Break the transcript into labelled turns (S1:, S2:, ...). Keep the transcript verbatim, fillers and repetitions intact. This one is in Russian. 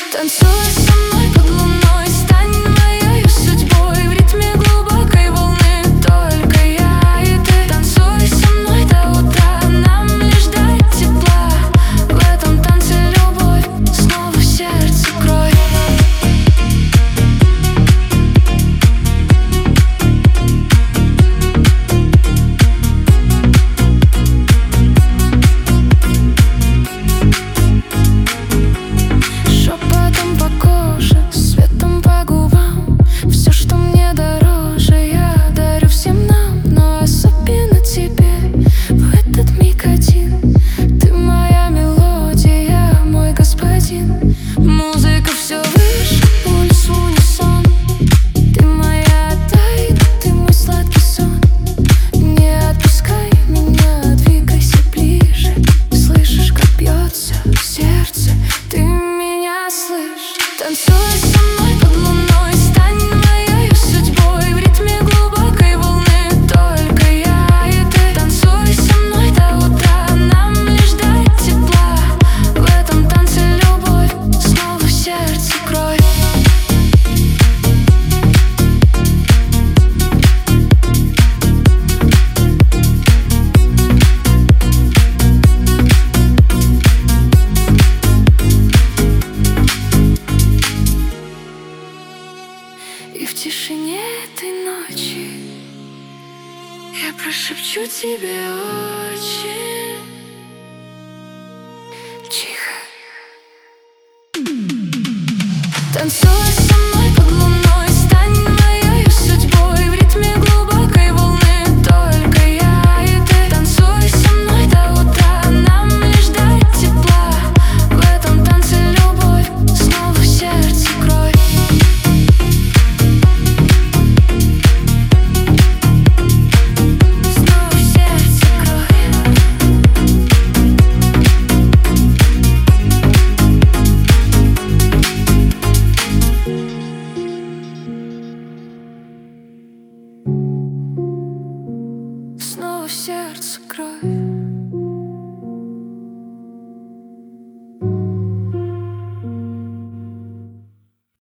S1: Танцуй со мной под луной, стань моей судьбой. В ритме глубокой волны только я и ты. Танцуй со мной до утра, нам лишь дать тепла. В этом танце любовь, снова в сердце кровь. Шепотом по коже, светом по губам. Все, что мне дороже, я дарю всем нам. Но особенно тебе в этот миг один. Ты моя мелодия, мой господин. Музыка все выше, пульс в унисон. Ты моя тайна, ты мой сладкий сон. Не отпускай меня, двигайся ближе. Слышишь, как бьется сердце, ты меня слышишь. Танцуй со мной под луной, стань моей судьбой. В ритме глубокой волны только я и ты. Танцуй со мной до утра, нам лишь дать тепла. В этом танце любовь, снова в сердце кровь. И в тишине этой ночи я прошепчу тебе очень тихо. Танцуй со мной под луной, стань моей судьбой. В ритме глубокой волны только я и ты. Танцуй со мной до утра, нам лишь дать тепла. В этом танце любовь, снова в сердце кровь. Снова в сердце кровь. Снова в сердце кровь.